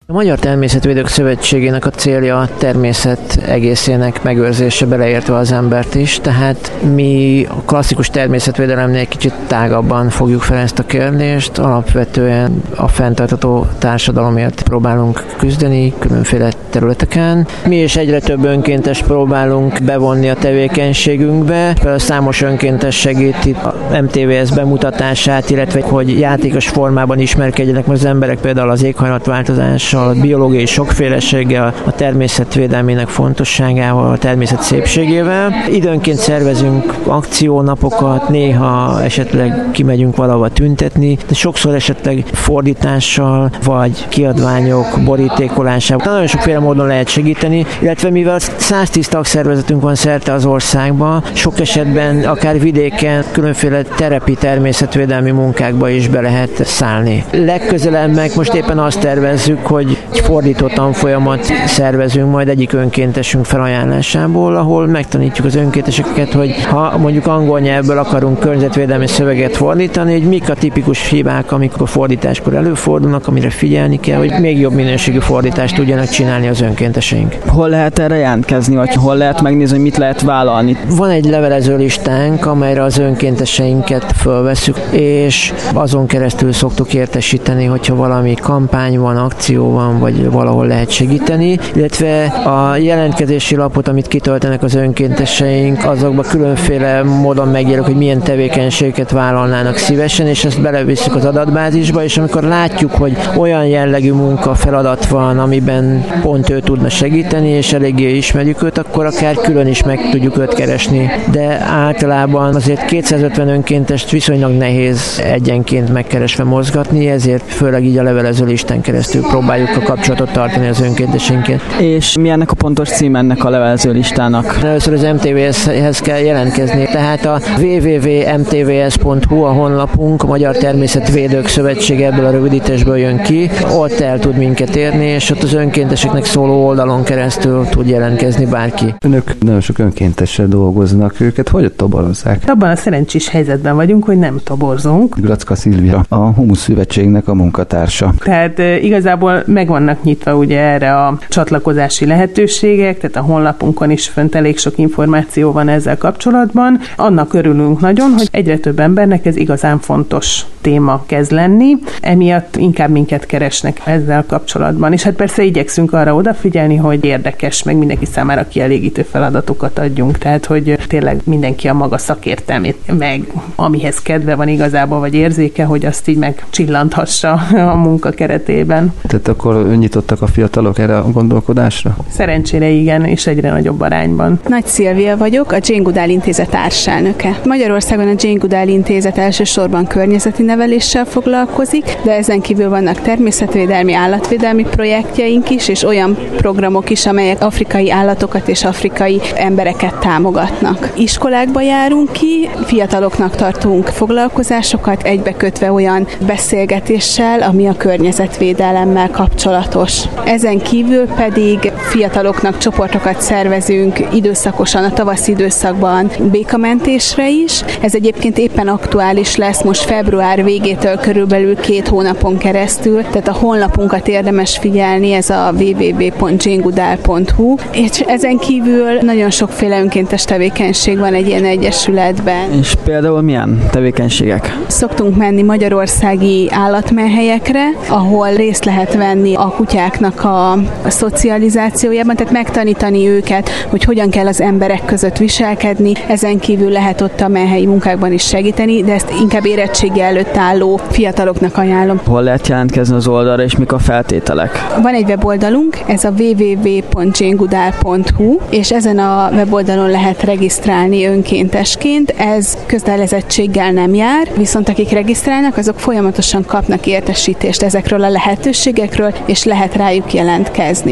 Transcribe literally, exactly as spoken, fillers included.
A Magyar Természetvédők Szövetségének a célja a természet egészének megőrzése, beleértve az embert is, tehát mi a klasszikus természetvédelemnél kicsit tágabban fogjuk fel ezt a kérdést. Alapvetően a fenntartható társadalomért próbálunk küzdeni különféle területeken. Mi is egyre több önkéntes próbálunk bevonni a tevékenységünkbe. Például számos önkéntes segíti a em té vé es bemutatását, illetve hogy játékos formában ismerkedjenek az emberek például az éghajlatváltozással, a biológiai sokféleséggel, a természetvédelmének fontosságával, a természet szépségével. Időnként szervezünk akciónapokat, néha esetleg kimegyünk valahova tüntetni, de sokszor esetleg fordítással, vagy kiadványok borítékolásával. Nagyon sokféle módon lehet segíteni, illetve mivel száztíz tagszervezetünk van szerte az országban, sok esetben akár vidéken különféle terepi természetvédelmi munkákba is be lehet szállni. Legközelebb meg most éppen azt tervezzük, hogy egy fordító tanfolyamat szervezünk majd egyik önkéntesünk felajánlásából, ahol megtanítjuk az önkénteseket, hogy ha mondjuk angol nyelvből akarunk környezetvédelmi szöveget fordítani, hogy mik a tipikus hibák, amikor fordításkor előfordulnak, amire figyelni kell, hogy még jobb minőségű fordítást tudjanak csinálni az önkénteseink. Hol lehet erre jelentkezni, vagy hol lehet megnézni, hogy mit lehet vállalni? Van egy levelező listánk, amelyre az önkénteseinket fölveszünk, és azon keresztül szoktuk értesíteni, hogyha valami kampány van, akció van, vagy valahol lehet segíteni, illetve a jelentkezési lapot, amit kitöltenek az önkénteseink, azokban különféle módon megjelölik, hogy milyen tevékenységeket vállalnának szívesen, és ezt belevisszük az adatbázisba, és amikor látjuk, hogy olyan jellegű munka, feladat van, amiben pont ő tudna segíteni, és eléggé ismerjük őt, akkor akár külön is meg tudjuk őt keresni. De általában azért kétszázötven önkéntest viszonylag nehéz egyenként megkeresve mozgatni, ezért főleg így a levelező listán keresztül próbáljuk a kapcsolatot tartani az önkénteseinket. És mi ennek a pontos cím ennek a levelező listának? Először az em té vé es-hez kell jelentkezni, tehát a double-u double-u double-u pont em té vé es pont hu a honlapunk, a Magyar Természetvédők Szövetsége ebből a rövidítésből jön ki, ott el tud minket érni, és ott az önkénteseknek szóló oldalon keresztül tud jelentkezni bárki. Önök nagyon sok önkéntessel dolgoznak, őket hogy toborozzák? Abban a szerencsés helyzetben vagyunk, hogy nem toborzunk. Gracka Szilvia, a Humusz Szövetségnek a munkatársa. Tehát e, igazából meg vannak nyitva ugye erre a csatlakozási lehetőségek, tehát a honlapunkon is fönt elég sok információ van ezzel kapcsolatban. Annak örülünk nagyon, hogy egyre több embernek ez igazán fontos téma kezd lenni, emiatt inkább minket keresnek ezzel kapcsolatban. És hát persze igyekszünk arra odafigyelni, hogy érdekes, meg mindenki számára kielégítő feladatokat adjunk, tehát hogy tényleg mindenki a maga szakértelmét, meg amihez kedve van igazából, vagy érzéke, hogy azt így megcsillanthassa a munka keretében. Tehát akkor nyitottak a fiatalok erre a gondolkodásra? Szerencsére igen, és egyre nagyobb arányban. Nagy Szilvia vagyok, a Jane Goodall Intézet társelnöke. Magyarországon a Jane Goodall Intézet elsősorban környezeti neveléssel foglalkozik, de ezen kívül vannak természetvédelmi, állatvédelmi projektjeink is, és olyan programok is, amelyek afrikai állatokat és afrikai embereket támogatnak. Iskolákba járunk ki, fiataloknak tartunk foglalkozásokat, egybekötve olyan beszélgetéssel, ami a környezetvédelemmel kapcsolatos. Ezen kívül pedig fiataloknak csoportokat szervezünk időszakosan, a tavaszi időszakban békamentésre is. Ez egyébként éppen aktuális lesz most február végétől körülbelül két hónapon keresztül, tehát a honlapunkat érdemes figyelni, ez a double-u double-u double-u pont jane goodall pont hu, és ezen kívül nagyon sokféle önkéntes tevékenység van egy ilyen egyesületben. És például milyen tevékenységek? Szoktunk menni magyarországi állatmenhelyekre, ahol részt lehet venni a kutyáknak a, a szocializációjában, tehát megtanítani őket, hogy hogyan kell az emberek között viselkedni. Ezen kívül lehet ott a menhelyi munkákban is segíteni, de ezt inkább érettségi előtt álló fiataloknak ajánlom. Hol lehet jelentkezni az oldalra, és mik a feltételek? Van egy weboldalunk, ez a double-u double-u double-u pont jane goodall pont hu, és ezen a weboldalon lehet regisztrálni önkéntesként. Ez kötelezettséggel nem jár, viszont akik regisztrálnak, azok folyamatosan kapnak értesítést ezekről a lehetőségekről, és lehet rájuk jelentkezni.